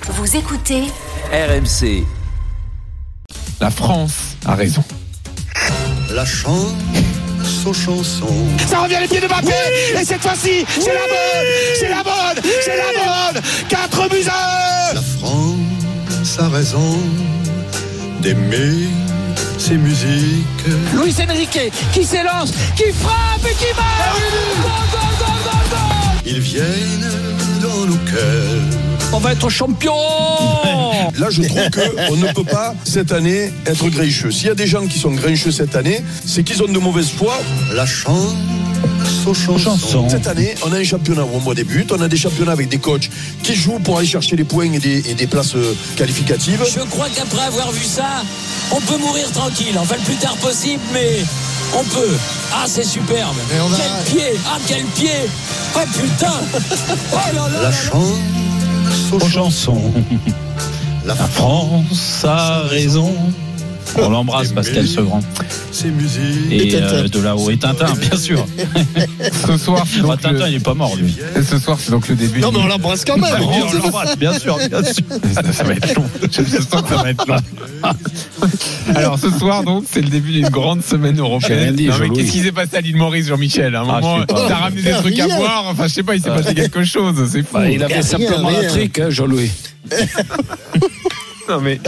Vous écoutez RMC. La France a raison. La chance aux chansons. Ça revient les pieds de Mbappé, oui. Et cette fois-ci, c'est la bonne 4 buts à 1. La France a raison d'aimer ses musiques. Luis Enrique qui s'élance, qui frappe et qui marque. Ils viennent dans nos cœurs. On va être champion. Là, je trouve qu'on ne peut pas, cette année, être grincheux. S'il y a des gens qui sont grincheux cette année, c'est qu'ils ont de mauvaise foi. La chance aux chansons. Cette année, on a un championnat où on voit des buts, on a des championnats avec des coachs qui jouent pour aller chercher des points et des places qualificatives. Je crois qu'après avoir vu ça, on peut mourir tranquille. Enfin, le plus tard possible, mais on peut. Ah, c'est superbe. Quel pied. Ah, quel pied. Oh, putain. Oh là là. La chance aux chansons. La France a raison. On l'embrasse, Pascal Sevran. C'est musique. Et de là-haut. Et Tintin, bien sûr. Ce soir, c'est donc Tintin, il est pas mort, lui. Et ce soir, c'est donc le début. Non, mais on l'embrasse quand même. On l'embrasse, bien sûr. Ça va être long. Je sens que ça va être long. Alors, ce soir, donc, c'est le début d'une grande semaine européenne. Non, mais qu'est-ce qui s'est passé à l'île Maurice, Jean-Michel? À un moment, t'as ramené des trucs à boire. Enfin, je sais pas, il s'est passé quelque chose. C'est fou. Il avait simplement la trique, Jean-Louis. Non, mais.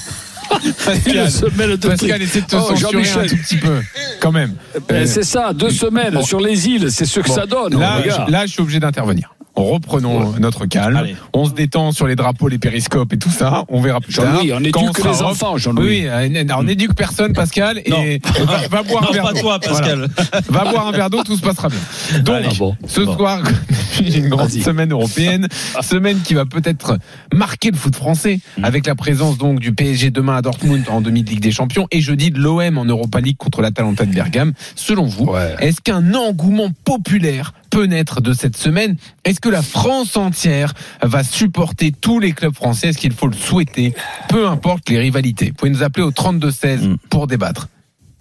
Pascal, essaie de te censurer un tout petit peu, quand même. C'est ça, 2 semaines sur les îles, c'est ce que ça donne. Là, je suis obligé d'intervenir. Reprenons notre calme. Allez. On se détend sur les drapeaux, les périscopes et tout ça. On verra plus tard. Jean-Louis, on éduque les enfants, Jean-Louis. Oui, on n'éduque personne, Pascal. Et va boire un verre d'eau. Pas toi, Pascal. Voilà. Va boire un verre d'eau, tout se passera bien. Donc, ce soir, une grande semaine européenne. Semaine qui va peut-être marquer le foot français avec la présence donc du PSG demain à Dortmund en demi de Ligue des Champions et jeudi de l'OM en Europa League contre l'Atalanta de Bergame. Selon vous, est-ce qu'un engouement populaire peut naître de cette semaine? Est-ce que la France entière va supporter tous les clubs français? Est-ce qu'il faut le souhaiter? Peu importe les rivalités. Vous pouvez nous appeler au 32-16 pour débattre.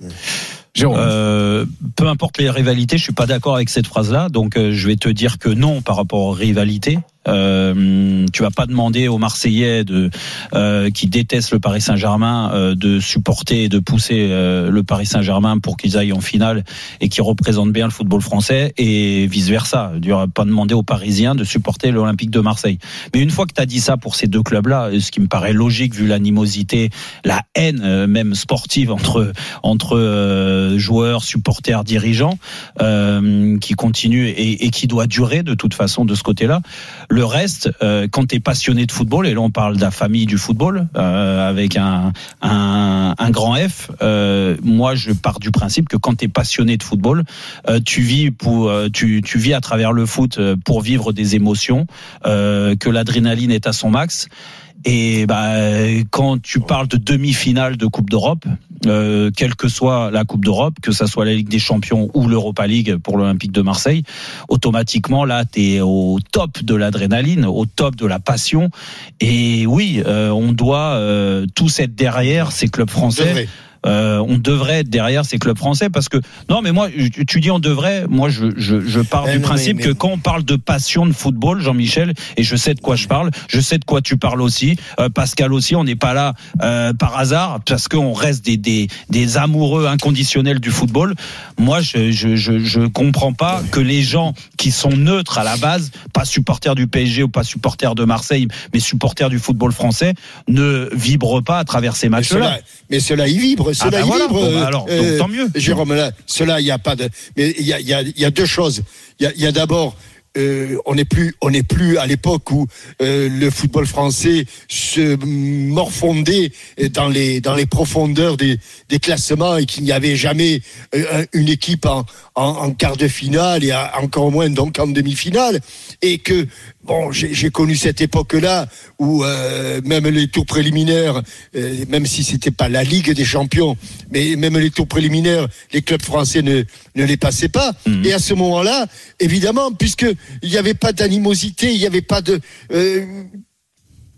Jérôme. Peu importe les rivalités, je suis pas d'accord avec cette phrase-là. Donc, je vais te dire que non par rapport aux rivalités. Tu vas pas demander aux Marseillais qui détestent le Paris Saint-Germain de supporter et de pousser le Paris Saint-Germain pour qu'ils aillent en finale et qu'ils représentent bien le football français et vice versa. Tu vas pas demander aux Parisiens de supporter l'Olympique de Marseille. Mais une fois que tu as dit ça pour ces deux clubs-là, ce qui me paraît logique vu l'animosité, la haine même sportive entre joueurs, supporters, dirigeants qui continue et qui doit durer de toute façon de ce côté-là. Le reste, quand tu es passionné de football, et là on parle de la famille du football, avec un grand F, moi je pars du principe que quand tu es passionné de football, tu vis à travers le foot pour vivre des émotions, que l'adrénaline est à son max. Et quand tu parles de demi-finale de Coupe d'Europe, quelle que soit la Coupe d'Europe, que ça soit la Ligue des Champions ou l'Europa League pour l'Olympique de Marseille, automatiquement là t'es au top de l'adrénaline, au top de la passion. Et oui, on doit tous être derrière ces clubs français. On devrait être derrière ces clubs français parce que non mais moi tu dis on devrait, moi je pars du principe que quand on parle de passion de football, Jean-Michel, et je sais de quoi je parle, je sais de quoi tu parles aussi, Pascal aussi, on n'est pas là par hasard parce qu'on reste des amoureux inconditionnels du football. Moi je comprends pas que les gens qui sont neutres à la base, pas supporters du PSG ou pas supporters de Marseille, mais supporters du football français, ne vibrent pas à travers ces matchs-là. Mais cela y vibre. Cela vibre. Alors, donc, tant mieux. Jérôme, là, cela, il y a pas de. Mais il y a deux choses. Il y a d'abord. On n'est plus à l'époque où le football français se morfondait dans les profondeurs des classements et qu'il n'y avait jamais une équipe en quart de finale et encore moins donc en demi-finale, et que j'ai connu cette époque-là où même les tours préliminaires, même si c'était pas la Ligue des Champions, mais même les tours préliminaires, les clubs français ne les passaient pas. Et à ce moment-là, évidemment, puisque il n'y avait pas d'animosité, il n'y avait pas de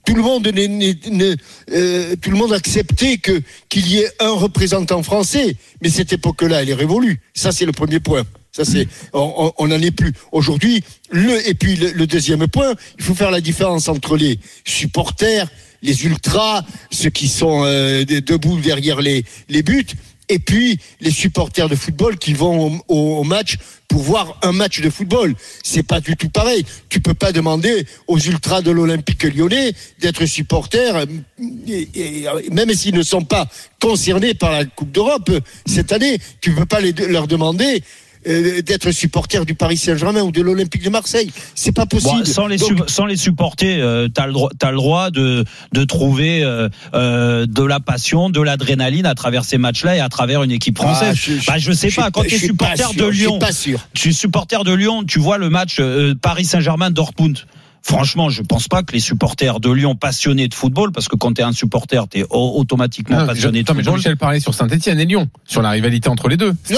tout le monde tout le monde acceptait qu'il y ait un représentant français. Mais cette époque-là, elle est révolue. Ça, c'est le premier point. Ça, on n'en est plus. Aujourd'hui, le deuxième point, il faut faire la différence entre les supporters, les ultras, ceux qui sont debout derrière les buts, et puis les supporters de football qui vont au match pour voir un match de football. C'est pas du tout pareil. Tu peux pas demander aux ultras de l'Olympique Lyonnais d'être supporters, et même s'ils ne sont pas concernés par la Coupe d'Europe cette année, tu peux pas leur demander d'être supporter du Paris Saint-Germain ou de l'Olympique de Marseille. C'est pas possible. Bon, sans les supporter, t'as le droit de trouver de la passion, de l'adrénaline à travers ces matchs-là et à travers une équipe française. Je sais pas. Quand tu es supporter de Lyon, tu es supporter de Lyon, tu vois le match Paris Saint-Germain-Dortmund. Franchement, je pense pas que les supporters de Lyon passionnés de football, parce que quand t'es un supporter, t'es automatiquement passionné de football. Mais Jean-Michel parlait sur Saint-Etienne et Lyon, sur la rivalité entre les deux. Non,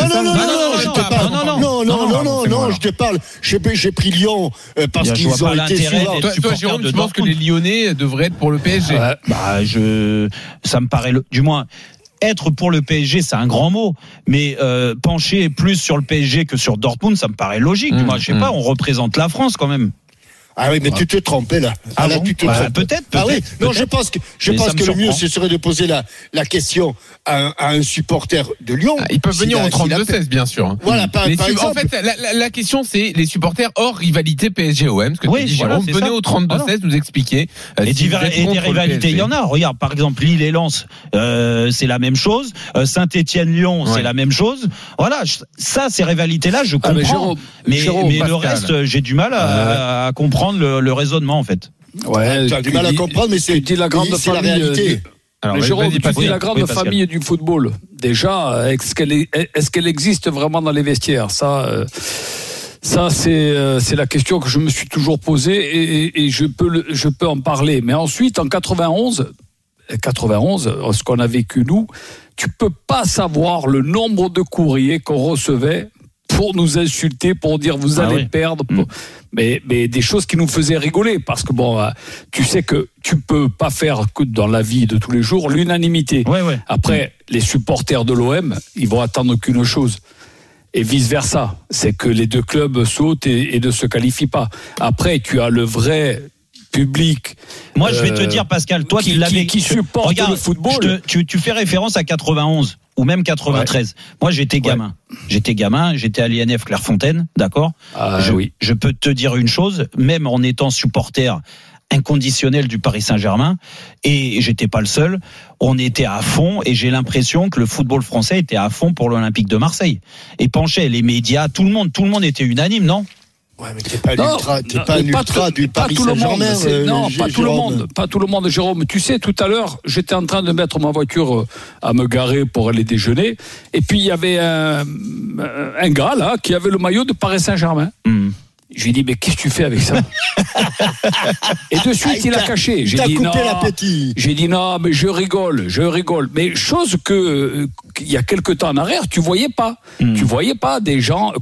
je te parle. J'ai pris Lyon parce qu'ils ont été souvent. Toi, Jérôme, tu penses que les Lyonnais devraient être pour le PSG? Ça me paraît, du moins. Être pour le PSG, c'est un grand mot, mais pencher plus sur le PSG que sur Dortmund, ça me paraît logique. Moi, je sais pas, on représente la France quand même. Ah oui, mais tu te trompes là. Là, tu te trompes. Peut-être. Ah oui. Non, je pense que le mieux, ce serait de poser la question à un supporter de Lyon. Ils peuvent venir au 32-16, bien sûr. Voilà, par exemple. En fait, la question, c'est les supporters hors rivalité PSG-OM, ce que tu dis, Jérôme. Venez au 32-16 nous expliquer. Et des rivalités, il y en a. Regarde, par exemple, Lille et Lens, c'est la même chose. Saint-Etienne-Lyon, c'est la même chose. Voilà, ça, ces rivalités-là, je comprends. Mais le reste, j'ai du mal à comprendre le raisonnement en fait. Ouais, tu as du mal à comprendre, mais c'est la réalité. Alors, Jérôme, tu dis la grande famille du football. Déjà, est-ce qu'elle existe vraiment dans les vestiaires? Ça, c'est la question que je me suis toujours posée et je peux en parler. Mais ensuite, en 91, ce qu'on a vécu nous, tu peux pas savoir le nombre de courriers qu'on recevait pour nous insulter, pour dire vous allez perdre, mais des choses qui nous faisaient rigoler, parce que tu sais que tu peux pas faire que dans la vie de tous les jours l'unanimité. Après, les supporters de l'OM, ils vont attendre qu'une chose, et vice versa, c'est que les deux clubs sautent et ne se qualifient pas. Après, tu as le vrai public. Moi, je vais te dire, Pascal, toi qui supporte le football. Tu fais référence à 91 ou même 93. Moi, j'étais gamin. J'étais à l'INF Clairefontaine, d'accord. Je peux te dire une chose, même en étant supporter inconditionnel du Paris Saint-Germain, et j'étais pas le seul, on était à fond, et j'ai l'impression que le football français était à fond pour l'Olympique de Marseille. Et penchait les médias, tout le monde était unanime, non? Ouais, mais t'es pas un ultra du Paris Saint-Germain. Pas tout le monde, Jérôme. Tu sais, tout à l'heure, j'étais en train de mettre ma voiture à me garer pour aller déjeuner, et puis il y avait un gars là qui avait le maillot de Paris Saint-Germain. Je lui ai dit, mais qu'est-ce que tu fais avec ça? Et de suite, il a caché. J'ai dit, coupé l'appétit. J'ai dit, non, mais je rigole. Mais chose que, il y a quelque temps en arrière, tu voyais pas. Tu voyais pas des gens,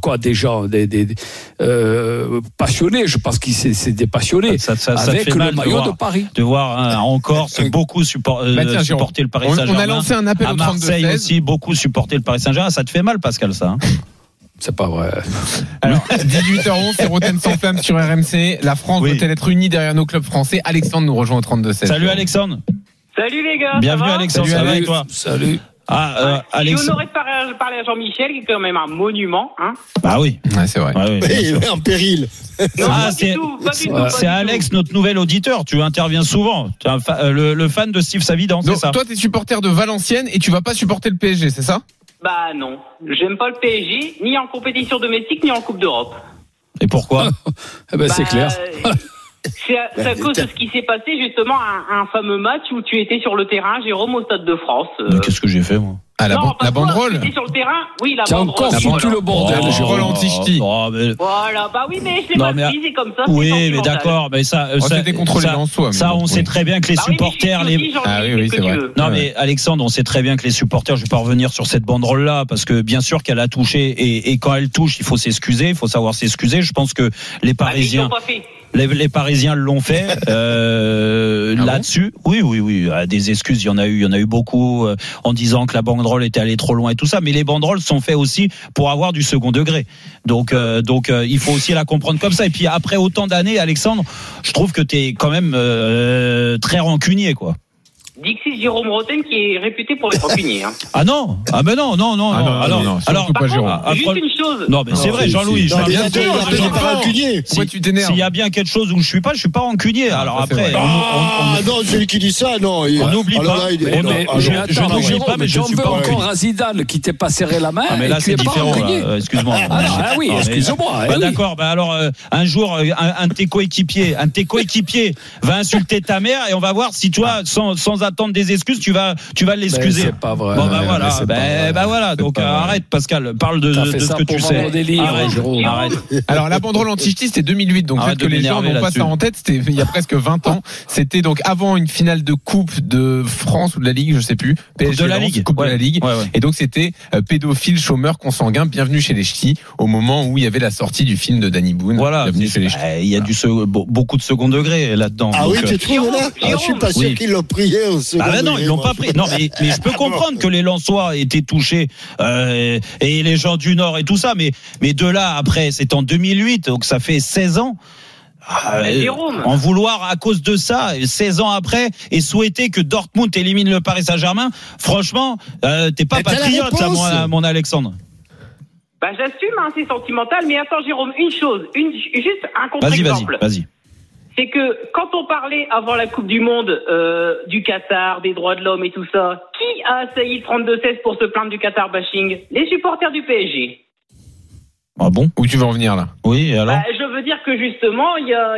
passionnés. Je pense qu'ils c'est des passionnés. Ça avec fait le maillot de Paris. De voir, encore, beaucoup supporter le Paris Saint-Germain. On a lancé un appel à Marseille aussi, beaucoup supporter le Paris Saint-Germain. Ça te fait mal, Pascal, ça? C'est pas vrai. Alors, 18h11, c'est Rotten sans flamme sur RMC. La France doit-elle être unie derrière nos clubs français? Alexandre nous rejoint au 32-16. Salut Alexandre. Salut les gars. Bienvenue Alexandre. Salut avec toi. Salut. Je suis honoré de parler à Jean-Michel, qui est quand même un monument. Hein. Bah oui. Ouais, c'est vrai. En péril. C'est Alex, notre nouvel auditeur. Tu interviens souvent. Tu es le fan de Steve Savidan, c'est ça? Toi, t'es supporter de Valenciennes et tu vas pas supporter le PSG, c'est ça? Bah non, j'aime pas le PSG, ni en compétition domestique, ni en Coupe d'Europe. Et pourquoi? C'est clair. C'est à cause de ce qui s'est passé, justement, un fameux match où tu étais sur le terrain, Jérôme, au Stade de France. Mais qu'est-ce que j'ai fait, moi? La banderole. Tu étais sur le terrain, oui, la banderole. Tu as encore foutu le bordel, Jérôme Antichti. Voilà, bah oui, mais je l'ai pas dit, c'est comme ça. Oui, mais d'accord, mais ça, c'était contrôlé en soi. Ça, on sait très bien que les supporters, oui, c'est vrai. Non, mais Alexandre, on sait très bien que les supporters, je vais pas revenir sur cette banderole-là, parce que bien sûr qu'elle a touché, et quand elle touche, il faut s'excuser, il faut savoir s'excuser. Je pense que les Parisiens. Les Parisiens l'ont fait. là-dessus. Oui. Des excuses, il y en a eu beaucoup en disant que la banderole était allée trop loin et tout ça. Mais les banderoles sont faites aussi pour avoir du second degré. Donc, il faut aussi la comprendre comme ça. Et puis après autant d'années, Alexandre, je trouve que t'es quand même très rancunier, quoi. Dixis Jérôme Roten qui est réputé pour être rancunier. Hein. Ah non, non. Alors, par Jérôme. contre, juste une chose. Non, mais c'est vrai, Jean-Louis. Rancunier. Pourquoi tu t'énerves ? S'il y a bien quelque chose où je suis pas rancunier. Alors après, non, celui qui dit ça, non. On n'oublie pas. Je n'oublie pas, mais je j'en suis veux pas encore à Zidane qui t'ait pas serré la main. Ah, mais là, c'est différent. Excuse-moi. Ah oui, excuse-moi. D'accord. Alors, un jour, un de tes coéquipiers va insulter ta mère et on va voir si toi, sans attendre des excuses, tu vas l'excuser. C'est pas vrai. Bon, voilà. Donc, arrête, Pascal. Parle de ce que tu sais. Arrête. Alors, la banderole anti-ch'ti, c'était 2008. Donc, peut-être que les gens n'ont pas ça en tête. C'était il y a presque 20 ans. C'était donc avant une finale de Coupe de France ou de la Ligue, je sais plus. PSG de la Ligue. Coupe de la Ligue. Ouais. Et donc, c'était pédophile, chômeur, consanguin, bienvenue chez les ch'tis, au moment où il y avait la sortie du film de Danny Boone. Voilà. Bienvenue chez les ch'tis. Il y a beaucoup de second degré là-dedans. Ah oui, tu trouves là ? Je suis pas sûr qu'ils l'ont prié au second degré. Non, ils l'ont pas pris. Non, mais je peux comprendre que les Lensois étaient touchés et les gens du Nord et tout ça, mais de là après, c'est en 2008, donc ça fait 16 ans. En vouloir à cause de ça, 16 ans après, et souhaiter que Dortmund élimine le Paris Saint-Germain, franchement, t'es pas patriote là, mon Alexandre. J'assume, c'est sentimental, mais attends Jérôme, juste un contre-exemple. Vas-y. C'est que quand on parlait avant la Coupe du Monde du Qatar, des droits de l'homme et tout ça, qui a assailli 32-16 pour se plaindre du Qatar bashing ? Les supporters du PSG. Ah bon ? Où tu veux en venir là ? Oui, alors je veux dire que justement,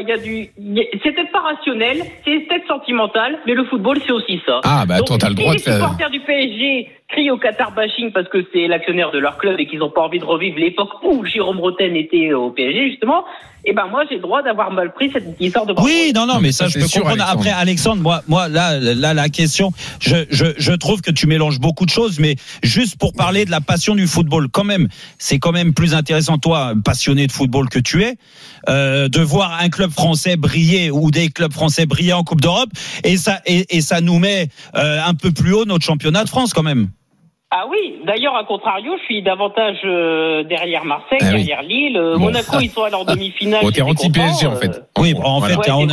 c'est peut-être pas rationnel, c'est peut-être sentimental, mais le football c'est aussi ça. Ah bah attends, t'as le droit de faire. Les supporters du PSG crient au Qatar bashing parce que c'est l'actionnaire de leur club et qu'ils n'ont pas envie de revivre l'époque où Jérôme Roten était au PSG justement. Et moi j'ai le droit d'avoir mal pris cette histoire de. Oui, non, mais ça je peux comprendre. Alexandre. Après Alexandre, moi là la question, je trouve que tu mélanges beaucoup de choses, mais juste pour parler de la passion du football, quand même, c'est quand même plus intéressant, toi, passionné de football que tu es, de voir un club français briller ou des clubs français briller en Coupe d'Europe, et ça nous met un peu plus haut notre championnat de France quand même. Ah oui, d'ailleurs, à contrario, je suis davantage derrière Marseille, derrière Lille. Monaco, ils sont allés en demi-finale. T'es anti-PSG, en fait. Oui, en fait, t'es un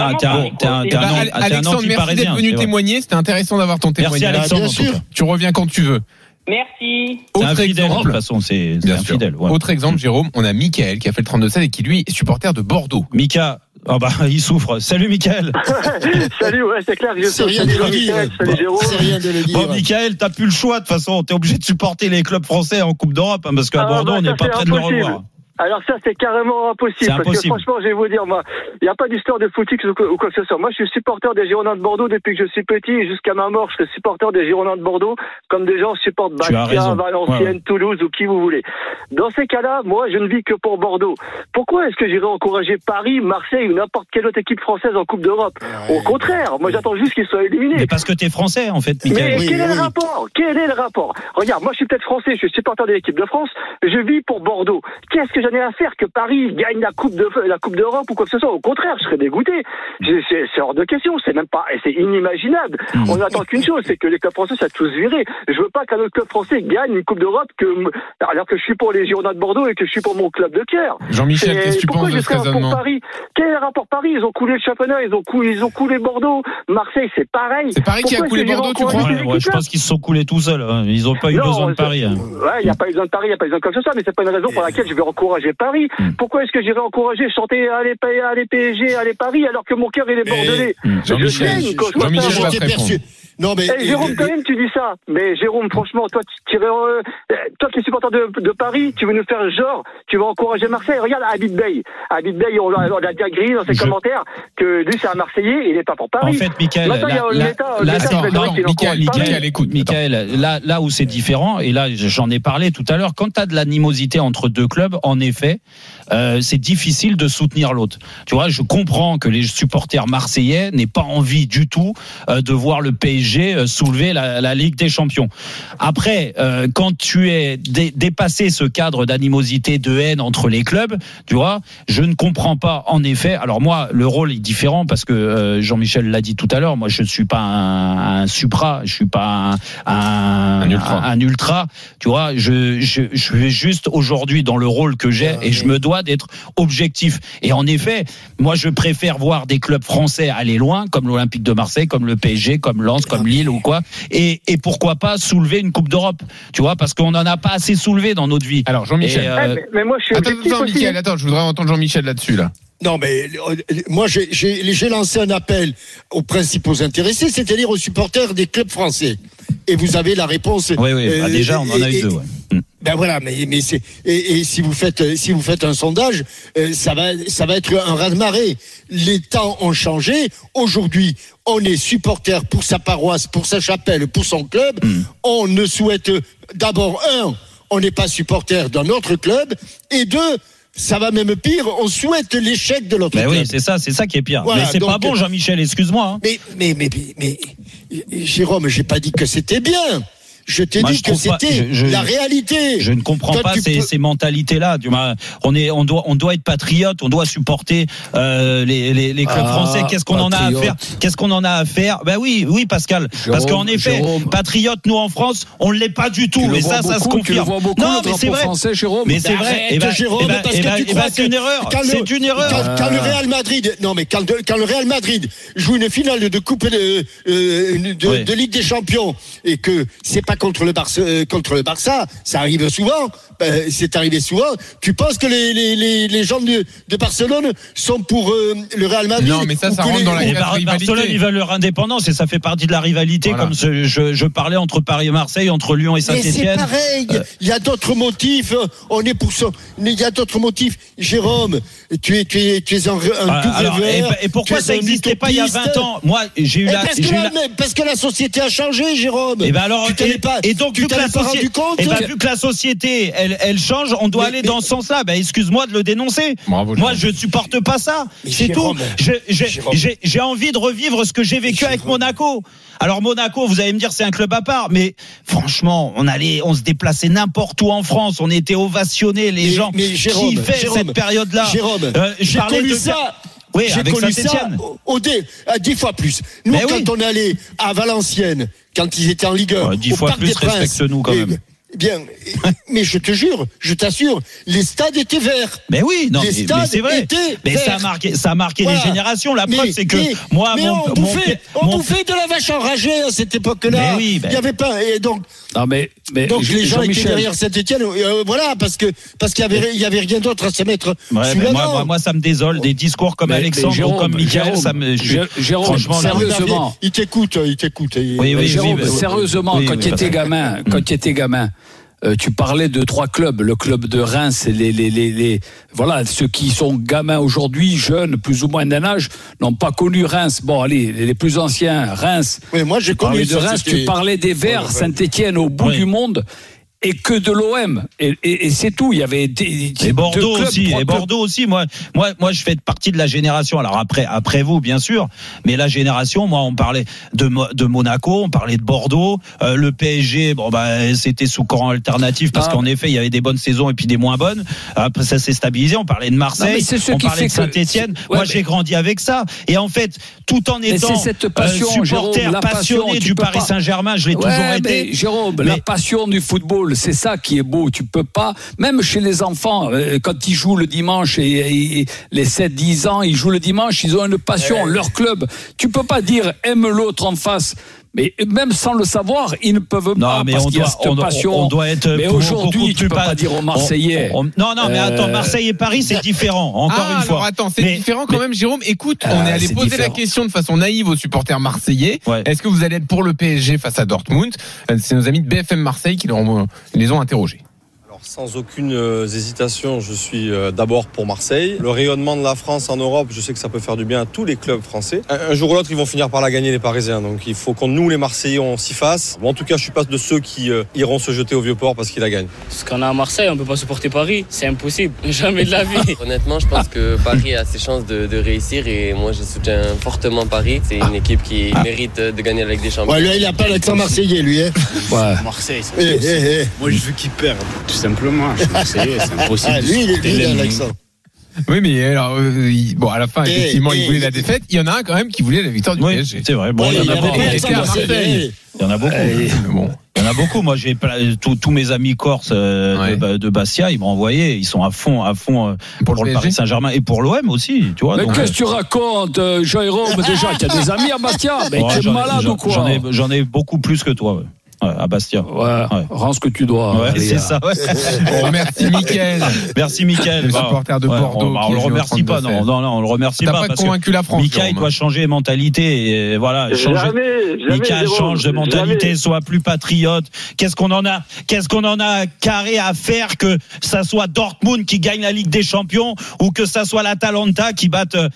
Alexandre, merci d'être venu témoigner. C'était intéressant d'avoir ton témoignage. Merci, Alexandre. Bien sûr. Tu reviens quand tu veux. Merci. Autre exemple, de toute façon, c'est un fidèle. Ouais. Autre exemple, Jérôme, on a Mickaël qui a fait le 32-16 et qui, lui, est supporter de Bordeaux. Mika. Il souffre. Salut Mickaël. Salut, c'est clair que c'est rien de le dire. Salut Jérôme. C'est rien de le dire. Bon, Mickaël, t'as plus le choix. De toute façon, t'es obligé de supporter les clubs français en Coupe d'Europe, parce qu'à Bordeaux, on n'est pas prêt de le revoir. Alors ça, c'est carrément impossible. Parce que franchement, je vais vous dire, moi, il n'y a pas d'histoire de footix ou quoi que ce soit. Moi, je suis supporter des Girondins de Bordeaux depuis que je suis petit et jusqu'à ma mort, je suis supporter des Girondins de Bordeaux, comme des gens supportent Bastia, Valenciennes, Toulouse ou qui vous voulez. Dans ces cas-là, moi, je ne vis que pour Bordeaux. Pourquoi est-ce que j'irais encourager Paris, Marseille ou n'importe quelle autre équipe française en Coupe d'Europe ? Au contraire, moi, j'attends juste qu'ils soient éliminés. Mais parce que t'es français, en fait, Mickaël. Mais quel est le rapport ? Regarde, moi, je suis peut-être français, je suis supporter de l'équipe de France, je vis pour Bordeaux. Qu'est-ce que j'en ai à faire que Paris gagne la Coupe d'Europe ou quoi que ce soit? Au contraire, je serais dégoûté. C'est hors de question. C'est même pas, c'est inimaginable. On n'attend qu'une chose, c'est que les clubs français soient tous virés. Je veux pas qu'un autre club français gagne une Coupe d'Europe alors que je suis pour les Girondins de Bordeaux et que je suis pour mon club de cœur. Jean-Michel, qu'est-ce que tu penses de ce raisonnement? Quel est le rapport Paris? Ils ont coulé le championnat, ils ont coulé Bordeaux. Marseille, c'est pareil. C'est Paris qui a coulé Bordeaux, tu crois? Ouais, je pense qu'ils se sont coulés tout seuls. Ils n'ont pas eu besoin de Paris. Ouais, il n'y a pas eu besoin de Paris, il n'y a pas eu besoin comme ça, mais c'est pas une raison pour laquelle je vais encourager Paris. Pourquoi est-ce que j'irai encourager, chanter allez PSG, allez Paris, alors que mon cœur il est bordelais? Jean-Michel, non mais Jérôme, quand même tu dis ça. Mais Jérôme, franchement, toi toi qui es supporter de Paris, tu veux nous faire genre, tu vas encourager Marseille. Regarde Habib Bey, on l'a déjà grillé dans ses commentaires que lui c'est un Marseillais, il n'est pas pour Paris. En fait, Mickaël, là où c'est différent, et là j'en ai parlé tout à l'heure, quand tu as de l'animosité entre deux clubs, en effet, c'est difficile de soutenir l'autre. Tu vois, je comprends que les supporters marseillais n'aient pas envie du tout de voir le PSG PSG soulever la Ligue des Champions. Après, quand tu es dépassé ce cadre d'animosité, de haine entre les clubs, tu vois, je ne comprends pas en effet. Alors moi, le rôle est différent parce que Jean-Michel l'a dit tout à l'heure. Moi, je ne suis pas un supra, je suis pas un ultra. Tu vois, je suis juste aujourd'hui dans le rôle que j'ai et je me dois d'être objectif. Et en effet, moi, je préfère voir des clubs français aller loin, comme l'Olympique de Marseille, comme le PSG, comme Lens, comme Lille ou quoi. Et pourquoi pas soulever une Coupe d'Europe, tu vois, parce qu'on n'en a pas assez soulevé dans notre vie. Alors Jean-Michel, mais moi je suis Attends, je voudrais entendre Jean-Michel là-dessus là. Non, mais moi, j'ai lancé un appel aux principaux intéressés, c'est-à-dire aux supporters des clubs français. Et vous avez la réponse. Oui, déjà, on en a eu deux. Ouais. Ben voilà, mais c'est et si vous faites un sondage, ça va être un raz-de-marée. Les temps ont changé. Aujourd'hui, on est supporter pour sa paroisse, pour sa chapelle, pour son club. On ne souhaite d'abord on n'est pas supporter d'un autre club, et deux, ça va même pire, on souhaite l'échec de l'autre club. Oui, c'est ça qui est pire. Voilà, mais c'est donc, pas bon, Jean-Michel, excuse-moi. Hein. Mais Jérôme, j'ai pas dit que c'était bien. Je t'ai dit que c'était la réalité. Je ne comprends pas ces mentalités-là. On doit être patriote, on doit supporter les clubs français. Qu'est-ce qu'on en a à faire? Qu'est-ce qu'on en a à faire? Ben oui, Pascal. Parce qu'en effet, patriote, nous en France, on l'est pas du tout. Et ça se confirme. Non, mais c'est vrai. Français, Jérôme. Mais c'est vrai. Jérôme, parce que tu crois que c'est une erreur. C'est une erreur. Quand le Real Madrid, quand le Real Madrid joue une finale de Coupe de Ligue des Champions et que c'est pas contre le Barça, ça arrive souvent. C'est arrivé souvent. Tu penses que les gens de Barcelone sont pour le Real Madrid? Non, mais ça rentre dans la rivalité. Barcelone, ils veulent leur indépendance et ça fait partie de la rivalité, voilà. Comme je parlais entre Paris et Marseille, entre Lyon et Saint-Etienne. Mais c'est pareil. Il y a d'autres motifs. On est pour ça. Mais il y a d'autres motifs. Jérôme, tu es un et pourquoi ça n'existait pas il y a 20 ans? Moi, j'ai eu parce que la société a changé, Jérôme. Et ben alors, et donc vu que la société elle change, on doit aller dans ce sens-là. Ben excuse-moi de le dénoncer. Bravo, moi je supporte pas ça. C'est tout. J'ai envie de revivre ce que j'ai vécu avec Monaco. Alors Monaco, vous allez me dire c'est un club à part, mais franchement, on se déplaçait n'importe où en France, on était ovationnés, les gens qui fait cette période-là. Jérôme, j'ai connu ça. Oui, j'ai connu ça à 10 fois plus. Nous, quand on allait à Valenciennes, quand ils étaient en Ligue 1, 10 fois plus, respecte-nous quand même. Bien, mais je te jure, je t'assure, les stades étaient verts. Mais oui, non, mais c'est vrai. Mais ça a marqué voilà. Les générations. La preuve, c'est que moi, on bouffait de la vache enragée à cette époque-là. Il y avait pas, et donc. Non, mais donc les gens étaient derrière Saint-Etienne, voilà, parce qu'il y avait rien d'autre à se mettre. Moi, ça me désole des discours comme Alexandre ou comme Michael. Jérôme, franchement, sérieusement, il t'écoute. Oui, Jérôme, sérieusement, quand tu étais gamin. Tu parlais de 3 clubs, le club de Reims, voilà, ceux qui sont gamins aujourd'hui, jeunes, plus ou moins d'un âge, n'ont pas connu Reims. Bon, allez, les plus anciens, Reims. Oui, moi j'ai connu de Reims. Tu parlais des Verts, Saint-Etienne au bout du monde. Et que de l'OM et c'est tout. Il y avait et Bordeaux aussi. Et Bordeaux aussi. Moi, je fais partie de la génération. Alors après vous, bien sûr, mais la génération. Moi, on parlait de Monaco, on parlait de Bordeaux, le PSG. Bon, c'était sous courant alternatif parce qu'en effet, il y avait des bonnes saisons et puis des moins bonnes. Après, ça s'est stabilisé. On parlait de Marseille, on parlait de Saint-Etienne. Moi, j'ai grandi avec ça. Et en fait, tout en étant supporter passionné du Paris Saint-Germain, je l'ai toujours été. Jérôme, la passion du football. C'est ça qui est beau. Tu peux pas, même chez les enfants, quand ils jouent le dimanche et les 7-10 ans, ils jouent le dimanche, ils ont une passion, leur club. Tu peux pas dire aime l'autre en face. Mais même sans le savoir, ils ne peuvent pas parce qu'il y a cette passion. On doit être. Mais aujourd'hui, tu peux pas dire aux Marseillais. Non, mais attends, Marseille et Paris, c'est différent. Encore une fois. Alors attends, c'est différent quand même, Jérôme. Écoute, on est allé poser la question de façon naïve aux supporters marseillais. Ouais. Est-ce que vous allez être pour le PSG face à Dortmund? C'est nos amis de BFM Marseille qui les ont interrogés. Alors, sans aucune hésitation, je suis d'abord pour Marseille. Le rayonnement de la France en Europe, je sais que ça peut faire du bien à tous les clubs français. Un jour ou l'autre, ils vont finir par la gagner, les Parisiens. Donc il faut qu'on, nous les Marseillais, on s'y fasse. Bon, en tout cas, je suis pas de ceux qui iront se jeter au Vieux-Port parce qu'ils la gagnent. Parce qu'on est à Marseille, on peut pas supporter Paris. C'est impossible. Jamais de la vie. Honnêtement, je pense que Paris a ses chances de réussir et moi, je soutiens fortement Paris. C'est une équipe qui mérite de gagner la Ligue des Champions. Ouais, lui, il a pas l'accent marseillais, lui. Hein. Ouais. Marseille, c'est moi, je veux qu'ils perdent, tout simplement. Je suis Marseillais, c'est impossible. Ah, lui, il a l'accent. Oui, mais alors, bon, à la fin, effectivement, il voulait la défaite. Il y en a un quand même qui voulait la victoire du PSG. C'est vrai. Bon, il y en a beaucoup. Il y en a beaucoup. Bon. Il y en a beaucoup. Moi, j'ai tous mes amis corses de Bastia, ils m'ont envoyé. Ils sont à fond pour le Paris Saint-Germain et pour l'OM aussi. Tu vois. Mais qu'est-ce que tu racontes, Jérôme? Déjà, tu as des amis à Bastia. Mais tu es malade ou quoi? J'en ai beaucoup plus que toi. Ouais, à Bastia. Ouais. Rends ce que tu dois. Ouais, allez, c'est ça. Ouais. Bon, merci Mickaël. Merci Mickaël. Le supporter de Bordeaux. On le remercie pas. Non, on le remercie pas. T'as pas convaincu la France. Mickaël doit changer de mentalité. Et voilà, Mickaël change de mentalité, soit plus patriote. Qu'est-ce qu'on en a carré à faire que ça soit Dortmund qui gagne la Ligue des Champions ou que ça soit l'Atalanta qui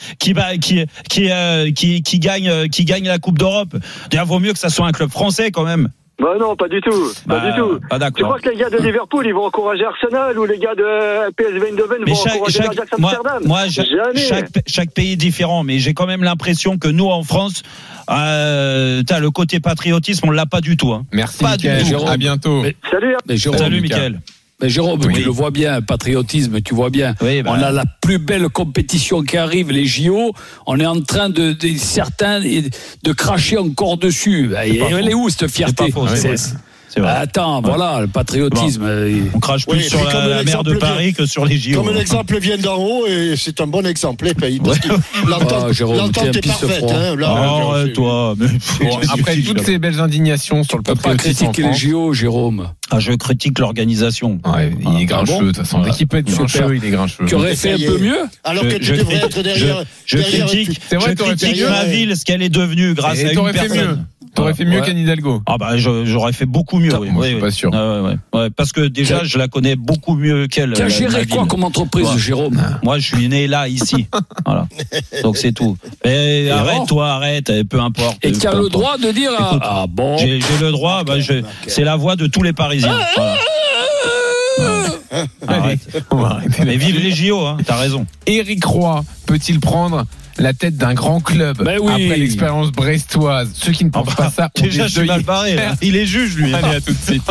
gagne la Coupe d'Europe. Il vaut mieux que ça soit un club français quand même. Bah non, pas du tout. Pas du tout. Ah, d'accord. Tu crois que les gars de Liverpool, ils vont encourager Arsenal ou les gars de PSV Eindhoven vont encourager l'Ajax Amsterdam? Moi, chaque pays est différent, mais j'ai quand même l'impression que nous, en France, le côté patriotisme, on l'a pas du tout. Hein. Merci, Mickaël. À bientôt. Salut, Mickaël. Mais Jérôme, tu le vois bien, patriotisme, tu vois bien. Oui, on a la plus belle compétition qui arrive, les JO. On est en train de certains de cracher encore dessus. Elle est où cette fierté? C'est vrai. Attends, voilà, le patriotisme. On crache plus sur la mer de Paris que sur les JO. Comme l'exemple vient d'en haut, et c'est un bon exemple, les pays. L'entente est parfaite. Toi. Après toutes ces belles indignations sur le patriotisme. Tu peux pas critiquer les JO, Jérôme. Je critique l'organisation. Il est grincheux, de toute façon. Dès qu'il peut être sur cheveux, il est grincheux. Tu aurais fait un peu mieux? Alors que tu devrais être derrière. Je critique ma ville, ce qu'elle est devenue grâce à une personne. T'aurais fait mieux qu'Anne Hidalgo. Ah bah j'aurais fait beaucoup mieux. Moi, je suis pas sûr. Ouais, parce que déjà je la connais beaucoup mieux qu'elle. Tu as géré quoi comme entreprise, Jérôme? Moi je suis né là, ici. Voilà. Donc c'est tout. Et arrête, peu importe. Et tu as le droit de dire bon. J'ai le droit. C'est la voix de tous les Parisiens. Voilà. Arrête. Mais vive les JO, hein. T'as raison. Éric Roy peut-il prendre la tête d'un grand club après l'expérience brestoise? Ceux qui ne pensent pas ça, déjà je suis mal barré. Il est juge lui. Allez, à tout de suite.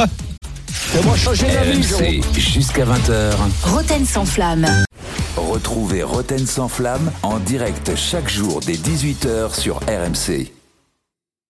RMC jusqu'à 20h. Roten sans flamme. Retrouvez Roten sans flamme en direct chaque jour dès 18h sur RMC.